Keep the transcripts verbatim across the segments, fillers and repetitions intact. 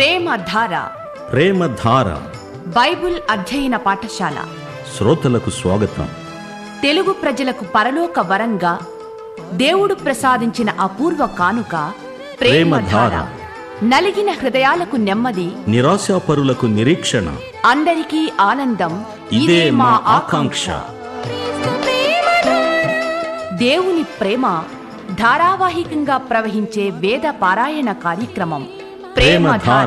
ప్రేమధార ప్రేమధార Bible అధ్యయన పాఠశాల శ్రోతలకు స్వాగతం. తెలుగు ప్రజలకు పరలోక వరంగా దేవుడు ప్రసాదించిన అపూర్వ కానుక ప్రేమధార. నలిగిన హృదయాలకు నెమ్మది, నిరాశాపరులకు నిరీక్షణ, అందరికీ ఆనందం. ఇదే మా ఆకాంక్ష. దేవుని ప్రేమ ధారావాహికంగా ప్రవహించే వేద పారాయణ కార్యక్రమం ప్రేమధార.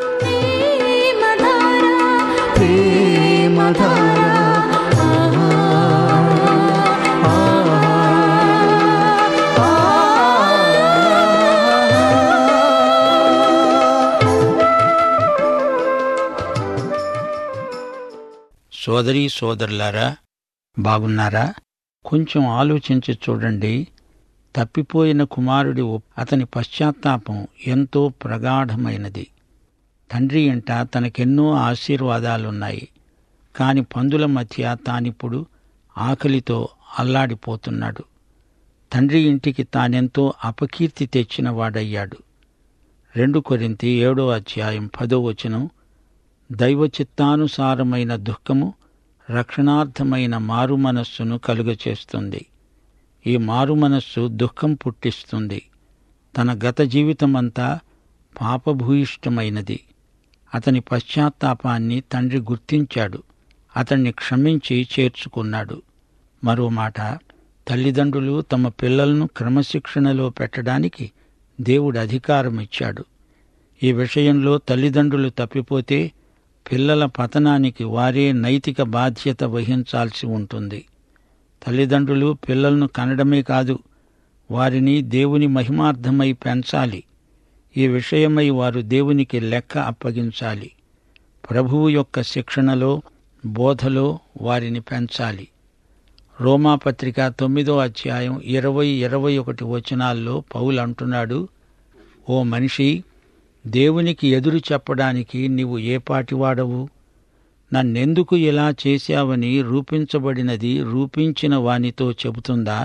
సోదరీ సోదరులారా, బాగున్నారా? కొంచెం ఆలోచించి చూడండి. తప్పిపోయిన కుమారుడి అతని పశ్చాత్తాపం ఎంతో ప్రగాఢమైనది. తండ్రి ఇంట తనకెన్నో ఆశీర్వాదాలున్నాయి. కాని పందుల మధ్య తానిప్పుడు ఆకలితో అల్లాడిపోతున్నాడు. తండ్రి ఇంటికి తానెంతో అపకీర్తి తెచ్చిన వాడయ్యాడు. రెండు కొరింథీ ఏడో అధ్యాయం పదో వచనం, దైవ చిత్తానుసారమైన దుఃఖము రక్షణార్థమైన మారు మనస్సును కలుగచేస్తుంది. ఈ మారు మనస్సు దుఃఖం పుట్టిస్తుంది. తన గత జీవితమంతా పాపభూయిష్టమైనది. అతని పశ్చాత్తాపాన్ని తండ్రి గుర్తించాడు. అతన్ని క్షమించి చేర్చుకున్నాడు. మరో మాట, తల్లిదండ్రులు తమ పిల్లలను క్రమశిక్షణలో పెట్టడానికి దేవుడు అధికారమిచ్చాడు. ఈ విషయంలో తల్లిదండ్రులు తప్పిపోతే పిల్లల పతనానికి వారే నైతిక బాధ్యత వహించాల్సి ఉంటుంది. తల్లిదండ్రులు పిల్లలను కనడమే కాదు, వారిని దేవుని మహిమార్థమై పెంచాలి. ఈ విషయమై వారు దేవునికి లెక్క అప్పగించాలి. ప్రభువు యొక్క శిక్షణలో, బోధలో వారిని పెంచాలి. రోమాపత్రిక తొమ్మిదో అధ్యాయం ఇరవై ఇరవై ఒకటి వచనాల్లో పౌలు అంటున్నాడు, ఓ మనిషి, దేవునికి ఎదురు చెప్పడానికి నీవు ఏపాటివాడవు? నన్నెందుకు ఇలా చేశావని రూపించబడినది రూపించిన వానితో చెబుతుందా?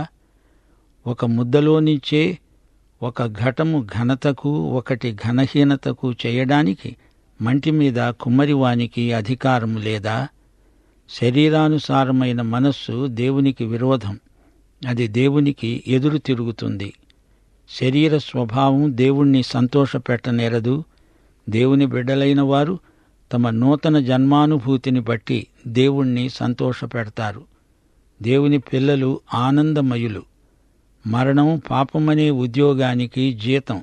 ఒక ముద్దలోనించే ఒక ఘటము ఘనతకు, ఒకటి ఘనహీనతకు చేయడానికి మంటి మీద కుమ్మరివానికి అధికారము లేదా? శరీరానుసారమైన మనస్సు దేవునికి విరోధం. అది దేవునికి ఎదురు తిరుగుతుంది. శరీర స్వభావం దేవుణ్ణి సంతోషపెట్టనేరదు. దేవుని బిడ్డలైన వారు తమ నూతన జన్మానుభూతిని బట్టి దేవుణ్ణి సంతోషపెడతారు. దేవుని పిల్లలు ఆనందమయులు. మరణం పాపమనే ఉద్యోగానికి జీతం.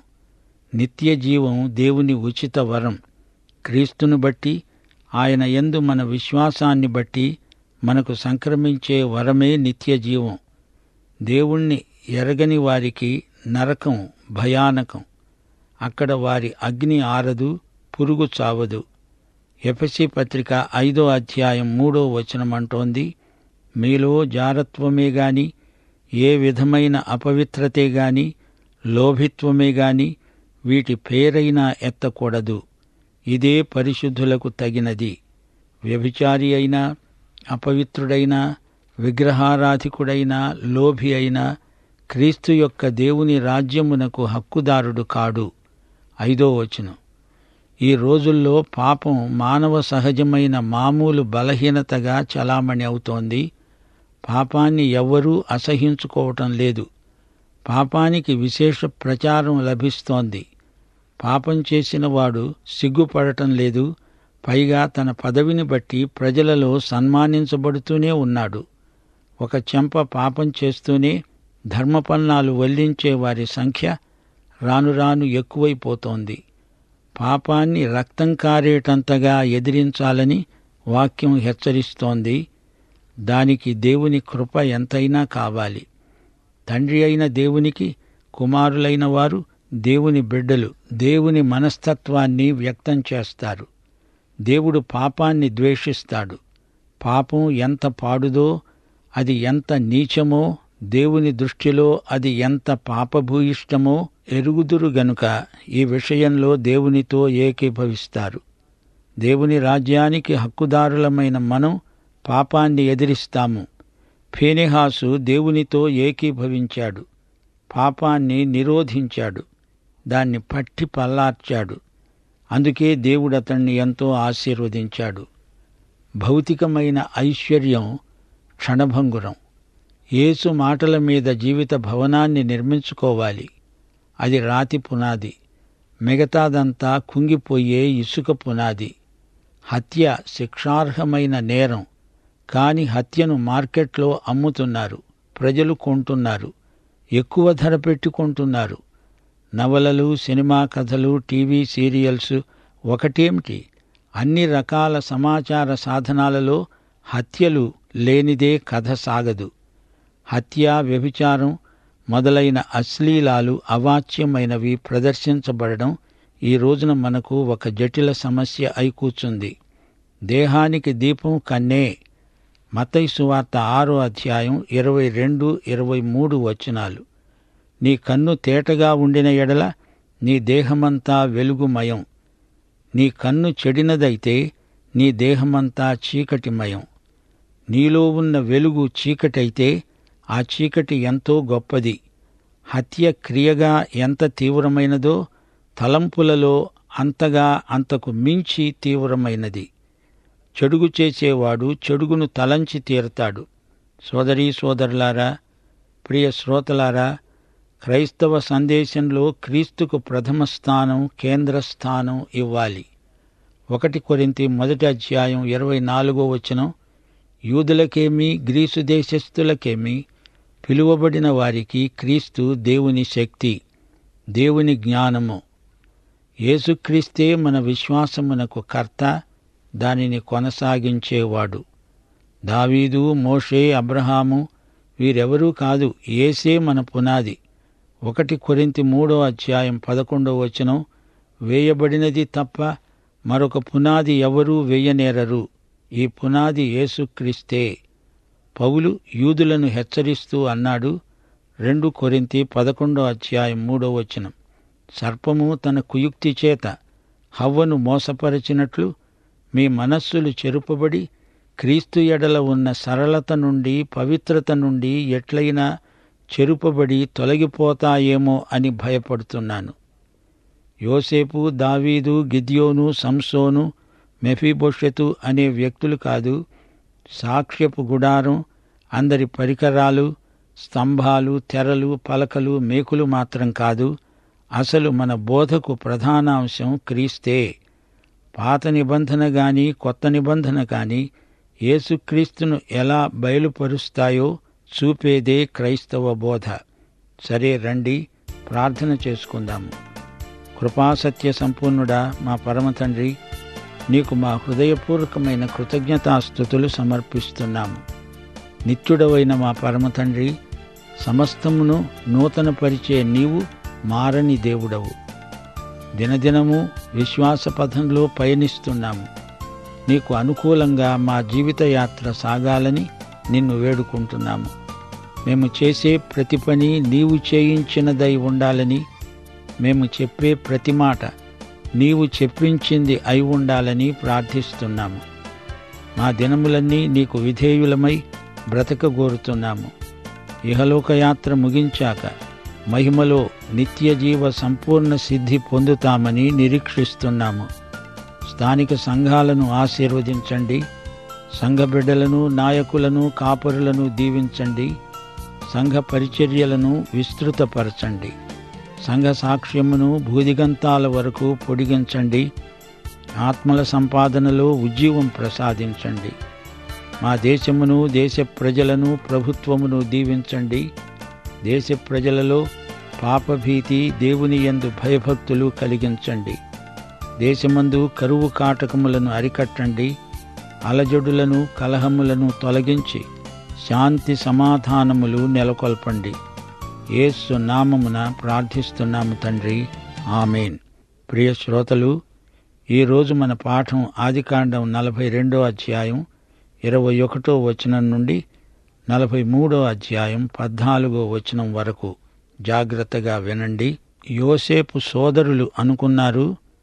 నిత్య జీవం దేవుని ఉచిత వరం. క్రీస్తును బట్టి, ఆయన యందు మన విశ్వాసాన్ని బట్టి మనకు సంక్రమించే వరమే నిత్య జీవం. దేవుణ్ణి ఎరగని వారికి నరకం భయానకం. అక్కడ వారి అగ్ని ఆరదు, పురుగు చావదు. ఎఫెసీ పత్రిక ఐదో అధ్యాయం మూడో వచనమంటోంది, మీలో జారత్వమే గాని, ఏ విధమైన అపవిత్రతే గాని, లోభిత్వమే గాని వీటి పేరైనా ఎత్తకూడదు. ఇదే పరిశుద్ధులకు తగినది. వ్యభిచారి అయినా, అపవిత్రుడైనా, విగ్రహారాధికుడైనా, లోభి అయినా క్రీస్తు యొక్క దేవుని రాజ్యమునకు హక్కుదారుడు కాడు. ఐదో వచనం, ఈ రోజుల్లో పాపం మానవ సహజమైన మామూలు బలహీనతగా చలామణి అవుతోంది. పాపాన్ని ఎవ్వరూ అసహించుకోవటం లేదు. పాపానికి విశేష ప్రచారం లభిస్తోంది. పాపం చేసిన వాడు సిగ్గుపడటం లేదు. పైగా తన పదవిని బట్టి ప్రజలలో సన్మానించబడుతూనే ఉన్నాడు. ఒక చెంప పాపం చేస్తూనే ధర్మపన్నాలు వల్లించే వారి సంఖ్య రాను రాను ఎక్కువైపోతోంది. పాపాన్ని రక్తం కారేటంతగా ఎదిరించాలని వాక్యం హెచ్చరిస్తోంది. దానికి దేవుని కృప ఎంతైనా కావాలి. తండ్రి అయిన దేవునికి కుమారులైన వారు దేవుని బిడ్డలు. దేవుని మనస్తత్వాన్ని వ్యక్తం చేస్తారు. దేవుడు పాపాన్ని ద్వేషిస్తాడు. పాపం ఎంత పాడుదో, అది ఎంత నీచమో, దేవుని దృష్టిలో అది ఎంత పాపభూయిష్టమో ఎరుగుదురు గనుక ఈ విషయంలో దేవునితో ఏకీభవిస్తారు. దేవుని రాజ్యానికి హక్కుదారులమైన మనం పాపాన్ని ఎదిరిస్తాము. ఫీనెహాసు దేవునితో ఏకీభవించాడు. పాపాన్ని నిరోధించాడు. దాన్ని పట్టి పల్లార్చాడు. అందుకే దేవుడు అతణ్ణి ఎంతో ఆశీర్వదించాడు. భౌతికమైన ఐశ్వర్యం క్షణభంగురం. యేసు మాటల మీద జీవిత భవనాన్ని నిర్మించుకోవాలి. అది రాతి పునాది. మిగతాదంతా కుంగిపోయే ఇసుక పునాది. హత్య శిక్షార్హమైన నేరం. కాని హత్యను మార్కెట్లో అమ్ముతున్నారు. ప్రజలు కొంటున్నారు. ఎక్కువ ధర పెట్టి కొంటున్నారు. నవలలు, సినిమా కథలు, టీవీ సీరియల్స్ ఒకటేమిటి, అన్ని రకాల సమాచార సాధనాలలో హత్యలు లేనిదే కథ సాగదు. హత్య, వ్యభిచారం మొదలైన అశ్లీలాలు, అవాచ్యమైనవి ప్రదర్శించబడడం ఈ రోజున మనకు ఒక జటిల సమస్య అయి కూర్చుంది. దేహానికి దీపం కన్నే. మత్తయి సువార్త ఆరో అధ్యాయం ఇరవై రెండు ఇరవై మూడు వచనాలు. నీ కన్ను తేటగా ఉండిన ఎడల నీ దేహమంతా వెలుగుమయం. నీ కన్ను చెడినదైతే నీ దేహమంతా చీకటిమయం. నీలో ఉన్న వెలుగు చీకటైతే ఆ చీకటి ఎంతో గొప్పది. హత్య క్రియగా ఎంత తీవ్రమైనదో తలంపులలో అంతగా అంతకు మించి తీవ్రమైనది. చెడుగు చేసేవాడు చెడుగును తలంచి తీరతాడు. సోదరీ సోదరులారా, ప్రియ శ్రోతలారా, క్రైస్తవ సందేశంలో క్రీస్తుకు ప్రథమ స్థానం, కేంద్ర స్థానం ఇవ్వాలి. ఒకటి కొరింథీ మొదటి అధ్యాయం ఇరవై నాలుగో వచనం, యూదులకేమీ గ్రీసు దేశస్థులకేమీ పిలువబడిన వారికి క్రీస్తు దేవుని శక్తి, దేవుని జ్ఞానము. యేసుక్రీస్తే మన విశ్వాసమునకు కర్త, దానిని కొనసాగించేవాడు. దావీదు, మోషే, అబ్రహాము వీరెవరూ కాదు, యేసే మన పునాది. ఒకటి కొరింథీ మూడో అధ్యాయం పదకొండో వచనం, వేయబడినది తప్ప మరొక పునాది ఎవరూ వేయనేరరు. ఈ పునాది యేసుక్రీస్తే. పౌలు యూదులను హెచ్చరిస్తూ అన్నాడు, రెండు కొరింథీ పదకొండో అధ్యాయం మూడో వచనం, సర్పము తన కుయుక్తి చేత హవ్వను మోసపరచినట్లు మీ మనస్సులు చెరుపబడి క్రీస్తు ఎడల ఉన్న సరళత నుండి, పవిత్రత నుండి ఎట్లయినా చెరుపబడి తొలగిపోతాయేమో అని భయపడుతున్నాను. యోసేపు, దావీదు, గిద్యోను, సంసోను, మెఫీబోషెతు అనే వ్యక్తులు కాదు. సాక్ష్యపు గుడారం, అందరి పరికరాలు, స్తంభాలు, తెరలు, పలకలు, మేకులు మాత్రం కాదు. అసలు మన బోధకు ప్రధానాంశం క్రీస్తే. పాత నిబంధన గాని కొత్త నిబంధన గాని యేసుక్రీస్తును ఎలా బయలుపరుస్తాయో చూపేదే క్రైస్తవ బోధ. సరే రండి, ప్రార్థన చేసుకుందాము. కృపాసత్య సంపూర్ణుడా మా పరమతండ్రి, నీకు మా హృదయపూర్వకమైన కృతజ్ఞతాస్తుతులు సమర్పిస్తున్నాము. నిత్యుడవైన మా పరమతండ్రి, సమస్తమును నూతనపరిచే నీవు మారని దేవుడవు. దినదినము విశ్వాస పథంలో పయనిస్తున్నాము. నీకు అనుకూలంగా మా జీవితయాత్ర సాగాలని నిన్ను వేడుకుంటున్నాము. మేము చేసే ప్రతి పని నీవు చేయించినదై ఉండాలని, మేము చెప్పే ప్రతి మాట నీవు చెప్పించింది అయి ఉండాలని ప్రార్థిస్తున్నాము. మా దినములన్నీ నీకు విధేయులమై బ్రతకగోరుతున్నాము. ఇహలోకయాత్ర ముగించాక మహిమలో నిత్యజీవ సంపూర్ణ సిద్ధి పొందుతామని నిరీక్షిస్తున్నాము. స్థానిక సంఘాలను ఆశీర్వదించండి. సంఘ బిడ్డలను, నాయకులను, కాపరులను దీవించండి. సంఘ పరిచర్యలను విస్తృతపరచండి. సంఘ సాక్ష్యమును భూదిగంతాల వరకు పొడిగించండి. ఆత్మల సంపాదనలో ఉజ్జీవం ప్రసాదించండి. మా దేశమును, దేశ ప్రజలను, ప్రభుత్వమును దీవించండి. దేశ ప్రజలలో పాపభీతి, దేవుని యందు భయభక్తులు కలిగించండి. దేశమందు కరువు కాటకములను అరికట్టండి. అలజడులను, కలహములను తొలగించి శాంతి సమాధానములు నెలకొల్పండి. యేసు నామమున ప్రార్థిస్తున్నాము తండ్రి, ఆమేన్. ప్రియ శ్రోతలు, ఈరోజు మన పాఠం ఆదికాండం నలభై రెండో అధ్యాయం ఇరవై ఒకటో వచనం నుండి నలభై మూడో అధ్యాయం పద్నాలుగో వచనం వరకు జాగ్రత్తగా వినండి. యోసేపు సోదరులు అనుకున్నారు,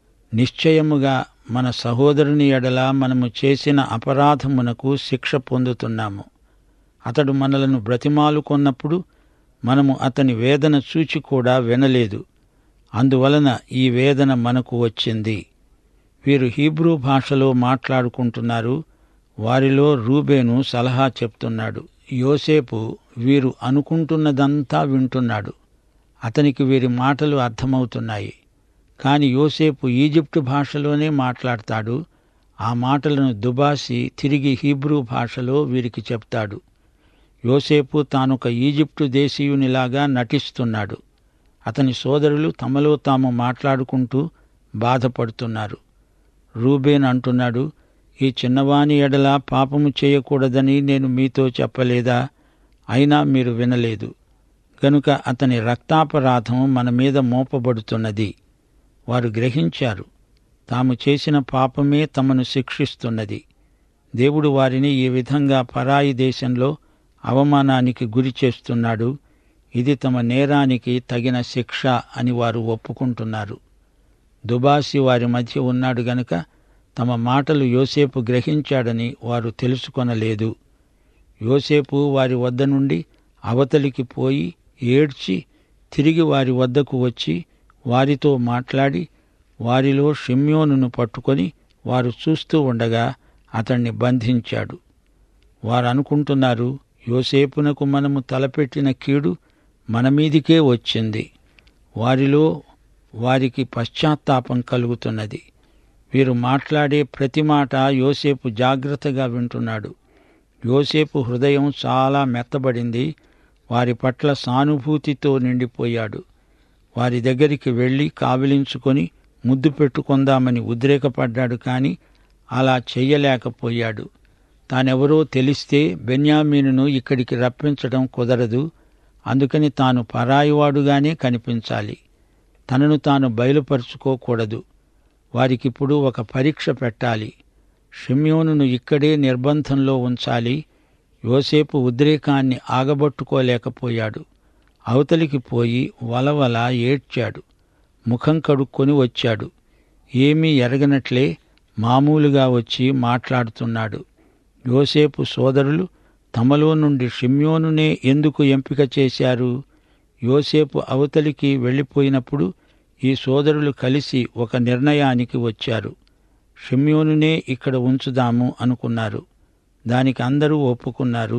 నిశ్చయముగా మన సహోదరుని ఎడల మనము చేసిన అపరాధమునకు శిక్ష పొందుతున్నాము. అతడు మనలను బ్రతిమాలుకొన్నప్పుడు మనము అతని వేదన చూచి కూడా వినలేదు. అందువలన ఈ వేదన మనకు వచ్చింది. వీరు హీబ్రూ భాషలో మాట్లాడుకుంటున్నారు. వారిలో రూబేను సలహా చెప్తున్నాడు. యోసేపు వీరు అనుకుంటున్నదంతా వింటున్నాడు. అతనికి వీరి మాటలు అర్థమవుతున్నాయి. కాని యోసేపు ఈజిప్టు భాషలోనే మాట్లాడతాడు. ఆ మాటలను దుబాసి తిరిగి హీబ్రూ భాషలో వీరికి చెప్తాడు. యోసేపు తానొక ఈజిప్టు దేశీయునిలాగా నటిస్తున్నాడు. అతని సోదరులు తమలో తాము మాట్లాడుకుంటూ బాధపడుతున్నారు. రూబేన్ అంటున్నాడు, ఈ చిన్నవాని ఎడల పాపము చేయకూడదని నేను మీతో చెప్పలేదా? అయినా మీరు వినలేదు. గనుక అతని రక్తాపరాధం మన మీద మోపబడుతున్నది. వారు గ్రహించారు, తాము చేసిన పాపమే తమను శిక్షిస్తున్నది. దేవుడు వారిని ఈ విధంగా పరాయి దేశంలో అవమానానికి గురి చేస్తున్నాడు. ఇది తమ నేరానికి తగిన శిక్ష అని వారు ఒప్పుకుంటున్నారు. దుబాసి వారి మధ్య ఉన్నాడు గనుక తమ మాటలు యోసేపు గ్రహించాడని వారు తెలుసుకొనలేదు. యోసేపు వారి వద్ద నుండి అవతలికి పోయి ఏడ్చి తిరిగి వారి వద్దకు వచ్చి వారితో మాట్లాడి వారిలో షిమ్యోనును పట్టుకొని వారు చూస్తూ ఉండగా అతణ్ణి బంధించాడు. వారు అనుకుంటున్నారు, యోసేపునకు మనము తలపెట్టిన కీడు మనమీదికే వచ్చింది. వారిలో వారికి పశ్చాత్తాపం కలుగుతున్నది. వీరు మాట్లాడే ప్రతి మాట యోసేపు జాగ్రత్తగా వింటున్నాడు. యోసేపు హృదయం చాలా మెత్తబడింది. వారి పట్ల సానుభూతితో నిండిపోయాడు. వారి దగ్గరికి వెళ్లి కావిలించుకొని ముద్దు పెట్టుకుందామని ఉద్రేకపడ్డాడు. కాని అలా చెయ్యలేకపోయాడు. తానెవరో తెలిస్తే బెన్యామీనును ఇక్కడికి రప్పించడం కుదరదు. అందుకని తాను పరాయివాడుగానే కనిపించాలి. తనను తాను బయలుపరుచుకోకూడదు. వారికిప్పుడు ఒక పరీక్ష పెట్టాలి. షిమ్యోనును ఇక్కడే నిర్బంధంలో ఉంచాలి. యోసేపు ఉద్రేకాన్ని ఆగబట్టుకోలేకపోయాడు. అవతలికి పోయి వలవల ఏడ్చాడు. ముఖం కడుక్కొని వచ్చాడు. ఏమీ ఎరగనట్లే మామూలుగా వచ్చి మాట్లాడుతున్నాడు. యోసేపు సోదరులు తమలో నుండి షిమ్యోనునే ఎందుకు ఎంపిక చేశారు? యోసేపు అవతలికి వెళ్ళిపోయినప్పుడు ఈ సోదరులు కలిసి ఒక నిర్ణయానికి వచ్చారు. షిమ్యోనునే ఇక్కడ ఉంచుదాము అనుకున్నారు. దానికి అందరూ ఒప్పుకున్నారు.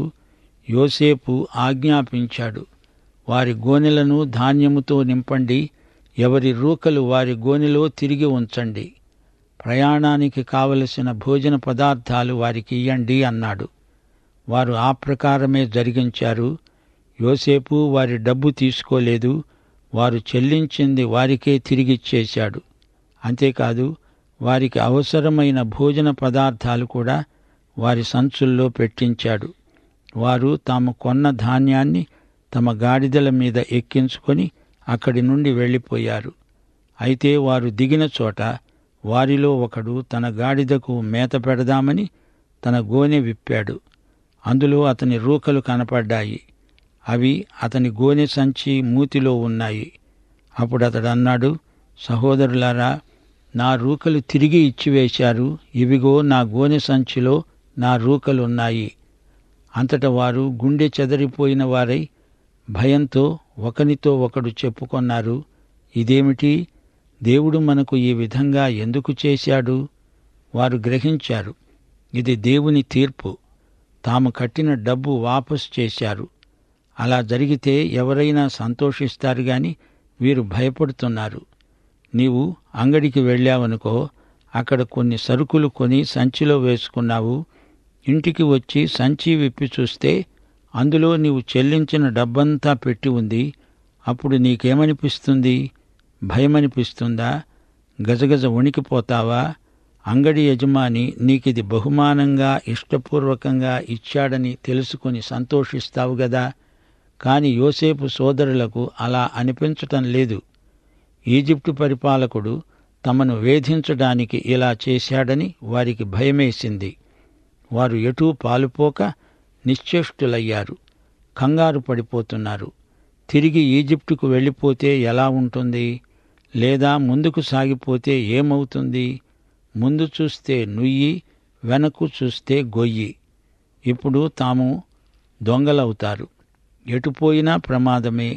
యోసేపు ఆజ్ఞాపించాడు, వారి గోనెలను ధాన్యముతో నింపండి, ఎవరి రూకలు వారి గోనెలో తిరిగి ఉంచండి, ప్రయాణానికి కావలసిన భోజన పదార్థాలు వారికి ఇయ్యండి అన్నాడు. వారు ఆ ప్రకారమే జరిగించారు. యోసేపు వారి డబ్బు తీసుకోలేదు. వారు చెల్లించింది వారికే తిరిగిచ్చేశాడు. అంతేకాదు, వారికి అవసరమైన భోజన పదార్థాలు కూడా వారి సంచుల్లో పెట్టించాడు. వారు తాము కొన్న ధాన్యాన్ని తమ గాడిదల మీద ఎక్కించుకొని అక్కడి నుండి వెళ్ళిపోయారు. అయితే వారు దిగిన చోట వారిలో ఒకడు తన గాడిదకు మేత పెడదామని తన గోనె విప్పాడు. అందులో అతని రూకలు కనపడ్డాయి. అవి అతని గోనె సంచి మూతిలో ఉన్నాయి. అప్పుడు అతడు అన్నాడు, సహోదరులారా, నా రూకలు తిరిగి ఇచ్చివేశారు. ఇవిగో నా గోనె సంచిలో నా రూకలున్నాయి. అంతట వారు గుండె చెదరిపోయిన వారై భయంతో ఒకనితో ఒకడు చెప్పుకొన్నారు, ఇదేమిటి? దేవుడు మనకు ఈ విధంగా ఎందుకు చేశాడు? వారు గ్రహించారు, ఇది దేవుని తీర్పు. తాము కట్టిన డబ్బు వాపసు చేశారు. అలా జరిగితే ఎవరైనా సంతోషిస్తారు గాని వీరు భయపడుతున్నారు. నీవు అంగడికి వెళ్ళావనుకో, అక్కడ కొన్ని సరుకులు కొని సంచిలో వేసుకున్నావు. ఇంటికి వచ్చి సంచి విప్పి చూస్తే అందులో నీవు చెల్లించిన డబ్బంతా పెట్టి ఉంది. అప్పుడు నీకేమనిపిస్తుంది? భయమనిపిస్తుందా? గజగజ వణికిపోతావా? అంగడి యజమాని నీకిది బహుమానంగా ఇష్టపూర్వకంగా ఇచ్చాడని తెలుసుకుని సంతోషిస్తావు గదా. కాని యోసేపు సోదరులకు అలా అనిపించటం లేదు. ఈజిప్టు పరిపాలకుడు తమను వేధించడానికి ఇలా చేశాడని వారికి భయమేసింది. వారు ఎటూ పాలుపోక నిశ్చేష్టులయ్యారు, కంగారు పడిపోతున్నారు. తిరిగి ఈజిప్టుకు వెళ్ళిపోతే ఎలా ఉంటుంది? లేదా ముందుకు సాగిపోతే ఏమవుతుంది? ముందు చూస్తే నుయ్యి, వెనక్కు చూస్తే గొయ్యి. ఇప్పుడు తాము దొంగలవుతారు. ఎటుపోయినా ప్రమాదమే.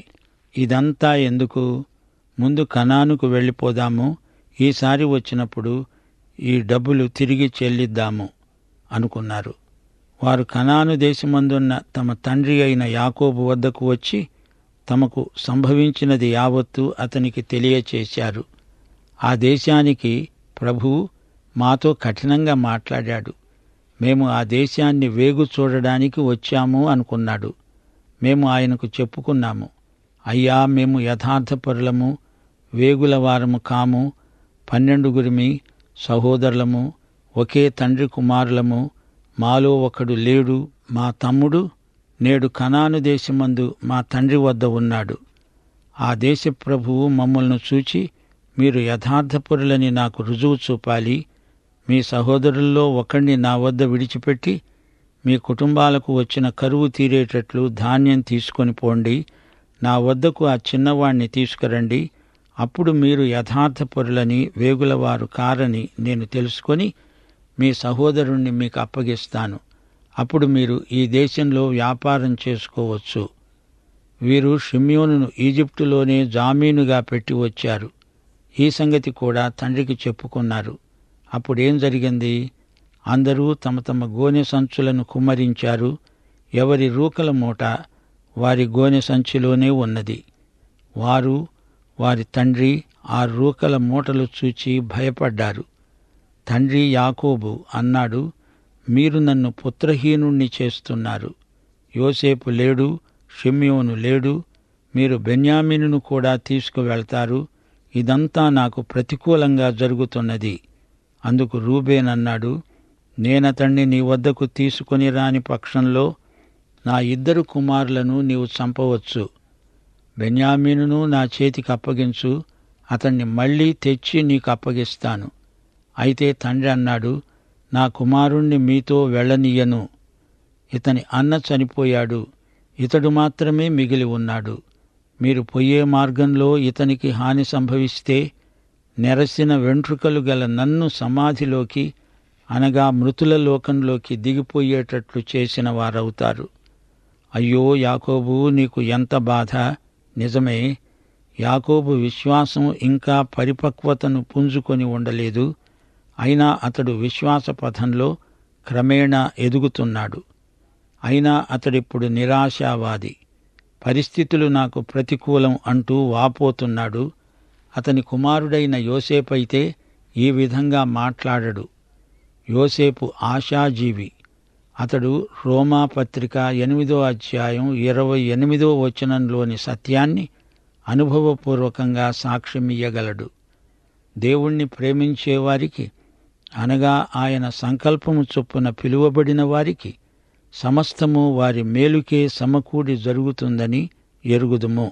ఇదంతా ఎందుకు? ముందు కనానుకు వెళ్ళిపోదాము. ఈసారి వచ్చినప్పుడు ఈ డబ్బులు తిరిగి చెల్లిద్దాము అనుకున్నారు. వారు కనాను దేశమందున్న తమ తండ్రి అయిన యాకోబు వద్దకు వచ్చి తమకు సంభవించినది యావత్తు అతనికి తెలియచేశారు. ఆ దేశానికి ప్రభువు మాతో కఠినంగా మాట్లాడాడు. మేము ఆ దేశాన్ని వేగు చూడడానికి వచ్చాము అనుకున్నాడు. మేము ఆయనకు చెప్పుకున్నాము, అయ్యా, మేము యథార్థపరులము, వేగుల వారము కాము, పన్నెండుగురిమి సహోదరులము, ఒకే తండ్రి కుమారులము, మాలో ఒకడు లేడు, మా తమ్ముడు నేడు కనాను దేశమందు మా తండ్రి వద్ద ఉన్నాడు. ఆ దేశ ప్రభువు మమ్మల్ని చూచి, మీరు యథార్థపరులని నాకు రుజువు చూపాలి. మీ సహోదరుల్లో ఒకణ్ణి నా వద్ద విడిచిపెట్టి మీ కుటుంబాలకు వచ్చిన కరువు తీరేటట్లు ధాన్యం తీసుకొని పోండి. నా వద్దకు ఆ చిన్నవాణ్ణి తీసుకురండి. అప్పుడు మీరు యథార్థపరులని, వేగులవారు కారని నేను తెలుసుకొని మీ సహోదరుణ్ణి మీకు అప్పగిస్తాను. అప్పుడు మీరు ఈ దేశంలో వ్యాపారం చేసుకోవచ్చు. వీరు షిమ్యోనును ఈజిప్టులోనే జామీనుగా పెట్టి వచ్చారు. ఈ సంగతి కూడా తండ్రికి చెప్పుకున్నారు. అప్పుడేం జరిగింది? అందరూ తమ తమ గోనె సంచులను కుమ్మరించారు. ఎవరి రూకల మూట వారి గోనె సంచిలోనే ఉన్నది. వారు వారి తండ్రి ఆ రూకల మూటలు చూచి భయపడ్డారు. తండ్రి యాకోబు అన్నాడు, మీరు నన్ను పుత్రహీనుణ్ణి చేస్తున్నారు. యోసేపు లేడు, షిమ్యోను లేడు, మీరు బెన్యామీనును కూడా తీసుకువెళ్తారు. ఇదంతా నాకు ప్రతికూలంగా జరుగుతున్నది. అందుకు రూబేన్ అన్నాడు, నేనతణ్ణి నీ వద్దకు తీసుకొని రాని పక్షంలో నా ఇద్దరు కుమారులను నీవు చంపవచ్చు. బెన్యామీనును నా చేతికి అప్పగించు, అతణ్ణి మళ్లీ తెచ్చి నీకు అప్పగిస్తాను. అయితే తండ్రి అన్నాడు, నా కుమారుణ్ణి మీతో వెళ్ళనీయను. ఇతని అన్న చనిపోయాడు, ఇతడు మాత్రమే మిగిలి ఉన్నాడు. మీరు పోయే మార్గంలో ఇతనికి హాని సంభవిస్తే నెరసిన వెంట్రుకలు గల నన్ను సమాధిలోకి అనగా మృతుల లోకంలోకి దిగిపోయేటట్లు చేసిన వారవుతారు. అయ్యో యాకోబు, నీకు ఎంత బాధ! నిజమే, యాకోబు విశ్వాసం ఇంకా పరిపక్వతను పుంజుకొని ఉండలేదు. అయినా అతడు విశ్వాస పథంలో క్రమేణా ఎదుగుతున్నాడు. అయినా అతడిప్పుడు నిరాశావాది. పరిస్థితులు నాకు ప్రతికూలం అంటూ వాపోతున్నాడు. అతని కుమారుడైన యోసేపైతే ఈ విధంగా మాట్లాడడు. యోసేపు ఆశాజీవి. అతడు రోమా పత్రిక ఎనిమిదో అధ్యాయం ఇరవై ఎనిమిదో వచనంలోని సత్యాన్ని అనుభవపూర్వకంగా సాక్ష్యమియ్యగలడు. దేవుణ్ణి ప్రేమించేవారికి, అనగా ఆయన సంకల్పము చొప్పున పిలువబడిన వారికి సమస్తము వారి మేలుకే సమకూడి జరుగుతుందని ఎరుగుదుము.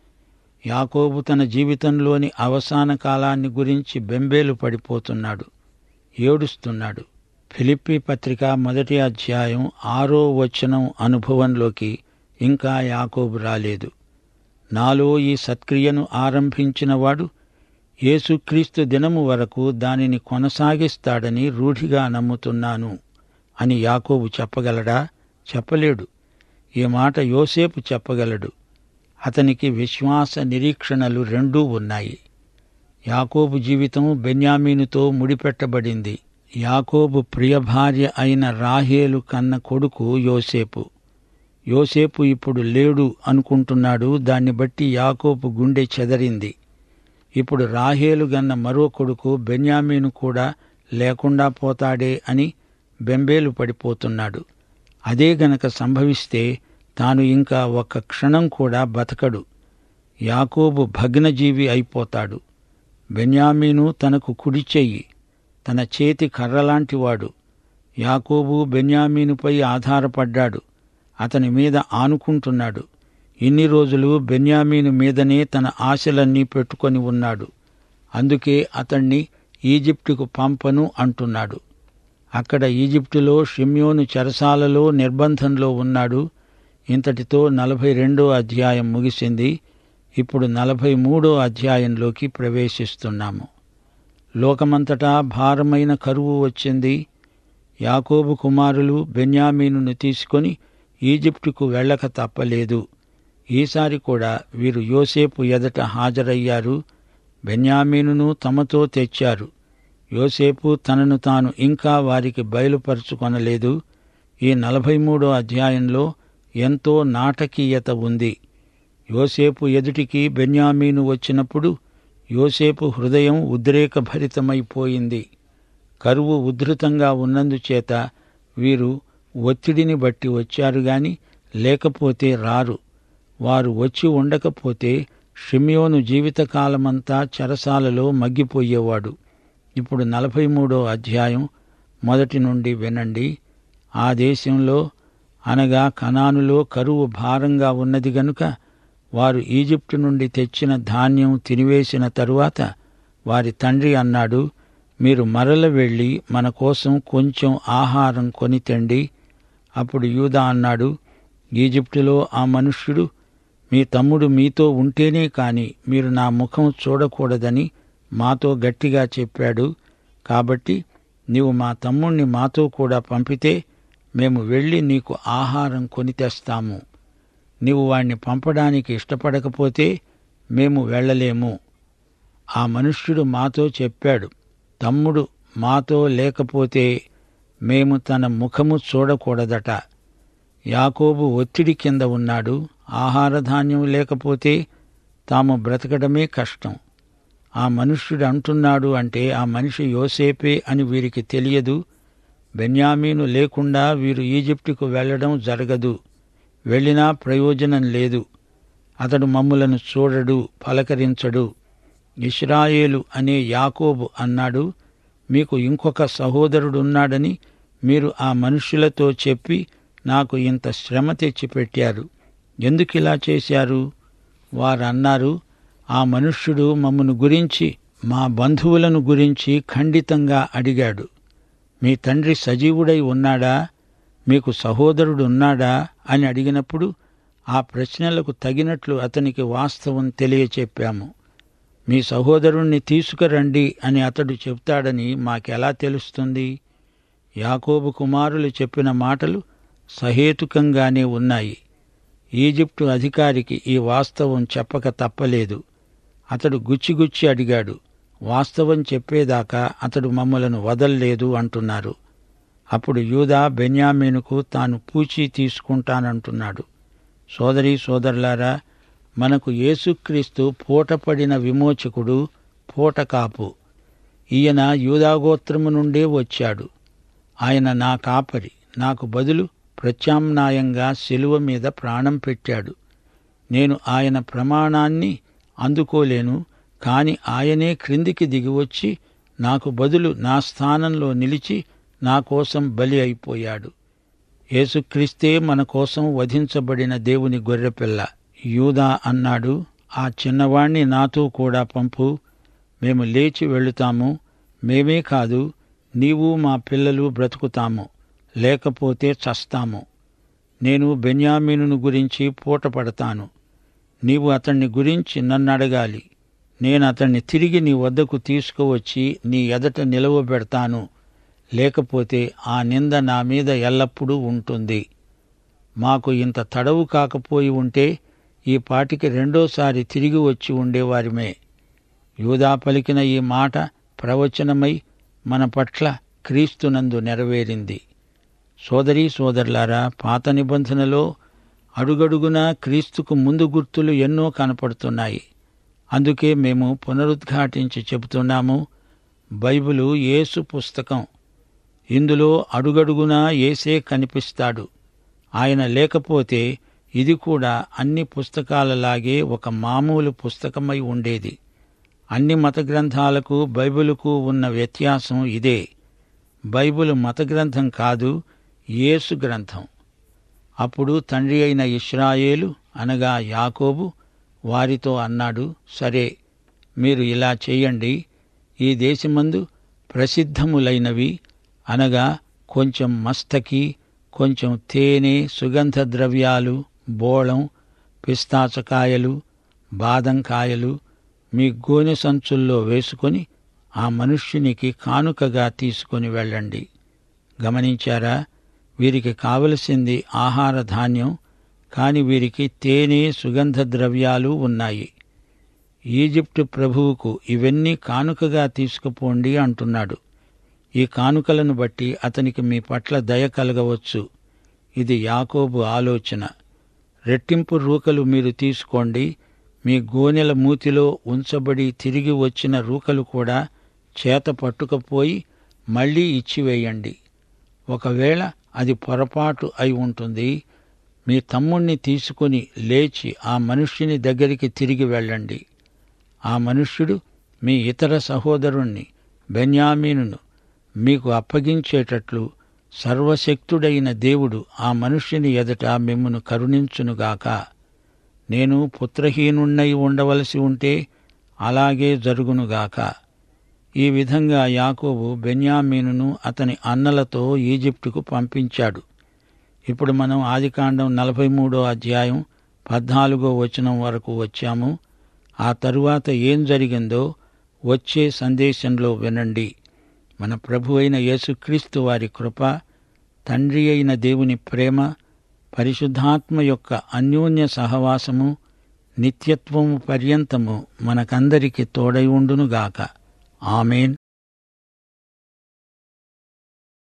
యాకోబు తన జీవితంలోని అవసాన కాలాన్ని గురించి బెంబేలు పడిపోతున్నాడు, ఏడుస్తున్నాడు. ఫిలిప్పీ పత్రిక మొదటి అధ్యాయం ఆరో వచనం అనుభవంలోకి ఇంకా యాకోబు రాలేదు. నాలో ఈ సత్క్రియను ఆరంభించినవాడు యేసుక్రీస్తు దినము వరకు దానిని కొనసాగిస్తాడని రూఢిగా నమ్ముతున్నాను అని యాకోబు చెప్పగలడా? చెప్పలేడు. ఈ మాట యోసేపు చెప్పగలడు. అతనికి విశ్వాస నిరీక్షణలు రెండూ ఉన్నాయి. యాకోబు జీవితం బెన్యామీనుతో ముడిపెట్టబడింది. యాకోబు ప్రియభార్య అయిన రాహేలు కన్న కొడుకు యోసేపు. యోసేపు ఇప్పుడు లేడు అనుకుంటున్నాడు. దాన్ని బట్టి యాకోబు గుండె చెదరింది. ఇప్పుడు రాహేలు గన్న మరో కొడుకు బెన్యామీను కూడా లేకుండా పోతాడే అని బెంబేలు పడిపోతున్నాడు. అదే గనక సంభవిస్తే తాను ఇంకా ఒక్క క్షణం కూడా బతకడు. యాకోబు భగ్నజీవి అయిపోతాడు. బెన్యామీను తనకు కుడి చెయ్యి, తన చేతి కర్రలాంటివాడు. యాకోబు బెన్యామీనుపై ఆధారపడ్డాడు, అతని మీద ఆనుకుంటున్నాడు. ఇన్ని రోజులు బెన్యామీను మీదనే తన ఆశలన్నీ పెట్టుకొని ఉన్నాడు. అందుకే అతణ్ణి ఈజిప్టుకు పంపను అంటున్నాడు. అక్కడ ఈజిప్టులో షిమ్యోను చెరసాలలో నిర్బంధంలో ఉన్నాడు. ఇంతటితో నలభై రెండో అధ్యాయం ముగిసింది. ఇప్పుడు నలభై మూడో అధ్యాయంలోకి ప్రవేశిస్తున్నాము. లోకమంతటా భారమైన కరువు వచ్చింది. యాకోబు కుమారులు బెన్యామీనును తీసుకొని ఈజిప్టుకు వెళ్ళక తప్పలేదు. ఈసారి కూడా వీరు యోసేపు ఎదుట హాజరయ్యారు. బెన్యామీనును తమతో తెచ్చారు. యోసేపు తనను తాను ఇంకా వారికి బయలుపరుచుకొనలేదు. ఈ నలభై మూడో అధ్యాయంలో ఎంతో నాటకీయత ఉంది. యోసేపు ఎదుటికి బెన్యామీను వచ్చినప్పుడు యోసేపు హృదయం ఉద్రేకభరితమైపోయింది. కరువు ఉధృతంగా ఉన్నందుచేత వీరు ఒత్తిడిని బట్టి వచ్చారు గాని లేకపోతే రారు. వారు వచ్చి ఉండకపోతే షిమ్యోను జీవితకాలమంతా చెరసాలలో మగ్గిపోయేవాడు. ఇప్పుడు నలభై మూడో అధ్యాయం మొదటి నుండి వినండి. ఆ దేశంలో అనగా కనానులో కరువు భారంగా ఉన్నది గనుక వారు ఈజిప్టు నుండి తెచ్చిన ధాన్యం తినివేసిన తరువాత వారి తండ్రి అన్నాడు, మీరు మరల వెళ్ళి మన కోసం కొంచెం ఆహారం కొని తెండి. అప్పుడు యూదా అన్నాడు, ఈజిప్టులో ఆ మనుష్యుడు మీ తమ్ముడు మీతో ఉంటేనే కాని మీరు నా ముఖం చూడకూడదని మాతో గట్టిగా చెప్పాడు. కాబట్టి నీవు మా తమ్ముణ్ణి మాతో కూడా పంపితే మేము వెళ్ళి నీకు ఆహారం కొని తెస్తాము. నీవు వాణ్ణి పంపడానికి ఇష్టపడకపోతే మేము వెళ్ళలేము. ఆ మనుష్యుడు మాతో చెప్పాడు, తమ్ముడు మాతో లేకపోతే మేము తన ముఖము చూడకూడదట. యాకోబు ఒత్తిడి కింద ఉన్నాడు. ఆహారధాన్యం లేకపోతే తాము బ్రతకడమే కష్టం. ఆ మనుష్యుడు అంటున్నాడు అంటే ఆ మనిషి యోసేపే అని వీరికి తెలియదు. బెన్యామీను లేకుండా వీరు ఈజిప్టుకు వెళ్లడం జరగదు. వెళ్ళినా ప్రయోజనం లేదు. అతడు మమ్ములను చూడడు, పలకరించడు. ఇశ్రాయేలు అనే యాకోబు అన్నాడు, మీకు ఇంకొక సహోదరుడున్నాడని మీరు ఆ మనుష్యులతో చెప్పి నాకు ఇంత శ్రమ తెచ్చిపెట్టారు. ఎందుకిలా చేశారు? వారన్నారు, ఆ మనుష్యుడు మమ్మను గురించి మా బంధువులను గురించి ఖండితంగా అడిగాడు. మీ తండ్రి సజీవుడై ఉన్నాడా, మీకు సహోదరుడున్నాడా అని అడిగినప్పుడు ఆ ప్రశ్నలకు తగినట్లు అతనికి వాస్తవం తెలియచెప్పాము. మీ సహోదరుణ్ణి తీసుకురండి అని అతడు చెప్తాడని మాకెలా తెలుస్తుంది? యాకోబు కుమారులు చెప్పిన మాటలు సహేతుకంగానే ఉన్నాయి. ఈజిప్టు అధికారికి ఈ వాస్తవం చెప్పక తప్పలేదు. అతడు గుచ్చిగుచ్చి అడిగాడు. వాస్తవం చెప్పేదాకా అతడు మమ్మలను వదల్లేదు అంటున్నారు. అప్పుడు యూదా బెన్యామీనుకు తాను పూచీ తీసుకుంటానంటున్నాడు. సోదరీ సోదరులారా, మనకు యేసుక్రీస్తు పూటపడిన విమోచకుడు, పూటకాపు. ఈయన యూదాగోత్రము నుండే వచ్చాడు. ఆయన నా కాపరి, నాకు బదులు ప్రత్యామ్నాయంగా శిలువ మీద ప్రాణం పెట్టాడు. నేను ఆయన ప్రమాణాన్ని అందుకోలేను, కాని ఆయనే క్రిందికి దిగివచ్చి నాకు బదులు నా స్థానంలో నిలిచి నా కోసం బలి అయిపోయాడు. యేసుక్రీస్తే మన కోసం వధించబడిన దేవుని గొర్రెపిల్ల. యూదా అన్నాడు, ఆ చిన్నవాణ్ణి నాతో కూడా పంపు, మేము లేచి వెళుతాము. మేమే కాదు, నీవు మా పిల్లలు బ్రతుకుతాము, లేకపోతే చస్తాము. నేను బెన్యామీనును గురించి పూటపడతాను. నీవు అతణ్ణి గురించి నన్నడగాలి. నేను అతణ్ణి తిరిగి నీ వద్దకు తీసుకువచ్చి నీ ఎదట నిలవబెడతాను. లేకపోతే ఆ నింద నా మీద ఎల్లప్పుడూ ఉంటుంది. మాకు ఇంత తడవు కాకపోయి ఉంటే ఈ పాటికి రెండోసారి తిరిగి వచ్చి ఉండేవారిమే. యూదా పలికిన ఈ మాట ప్రవచనమై మన పట్ల క్రీస్తునందు నెరవేరింది. సోదరీ సోదరులారా, పాత నిబంధనలో అడుగడుగునా క్రీస్తుకు ముందు గుర్తులు ఎన్నో కనపడుతున్నాయి. అందుకే మేము పునరుద్ఘాటించి చెబుతున్నాము, బైబిలు యేసు పుస్తకం. ఇందులో అడుగడుగునా యేసే కనిపిస్తాడు. ఆయన లేకపోతే ఇది కూడా అన్ని పుస్తకాలలాగే ఒక మామూలు పుస్తకమై ఉండేది. అన్ని మత గ్రంథాలకు బైబిలుకు ఉన్న వ్యత్యాసం ఇదే. బైబిలు మత గ్రంథం కాదు, యేసు గ్రంథం. అప్పుడు తండ్రి అయిన ఇశ్రాయేలు అనగా యాకోబు వారితో అన్నాడు, సరే, మీరు ఇలా చేయండి. ఈ దేశమందు ప్రసిద్ధములైనవి అనగా కొంచెం మస్తకి, కొంచెం తేనె, సుగంధ ద్రవ్యాలు, బోళం, పిస్తాచకాయలు, బాదంకాయలు మీ గోనె సంచుల్లో వేసుకొని ఆ మనుష్యునికి కానుకగా తీసుకొని వెళ్ళండి. గమనించారా? వీరికి కావలసింది ఆహార ధాన్యం, కాని వీరికి తేనె, సుగంధ ద్రవ్యాలు ఉన్నాయి. ఈజిప్టు ప్రభువుకు ఇవన్నీ కానుకగా తీసుకుపోండి అంటున్నాడు. ఈ కానుకలను బట్టి అతనికి మీ పట్ల దయ కలగవచ్చు. ఇది యాకోబు ఆలోచన. రెట్టింపు రూకలు మీరు తీసుకోండి. మీ గోనెల మూతిలో ఉంచబడి తిరిగి వచ్చిన రూకలు కూడా చేత పట్టుకపోయి మళ్లీ ఇచ్చివేయండి. ఒకవేళ అది పొరపాటు అయి ఉంటుంది. మీ తమ్ముణ్ణి తీసుకుని లేచి ఆ మనుష్యుని దగ్గరికి తిరిగి వెళ్ళండి. ఆ మనుష్యుడు మీ ఇతర సహోదరుణ్ణి బెన్యామీనును మీకు అప్పగించేటట్లు సర్వశక్తుడైన దేవుడు ఆ మనుష్యుని ఎదుట మిమ్మును కరుణించునుగాక. నేను పుత్రహీనుణ్ణై ఉండవలసి ఉంటే అలాగే జరుగునుగాక. ఈ విధంగా యాకోబు బెన్యామీనును అతని అన్నలతో ఈజిప్టుకు పంపించాడు. ఇప్పుడు మనం ఆదికాండం నలభై మూడో అధ్యాయం పద్నాలుగో వచనం వరకు వచ్చాము. ఆ తరువాత ఏం జరిగిందో వచ్చే సందేశంలో వినండి. మన ప్రభు అయిన యేసుక్రీస్తు వారి కృప, తండ్రి అయిన దేవుని ప్రేమ, పరిశుద్ధాత్మ యొక్క అన్యోన్య సహవాసము నిత్యత్వము పర్యంతము మనకందరికి తోడై ఉండునుగాక. ఆమేన్.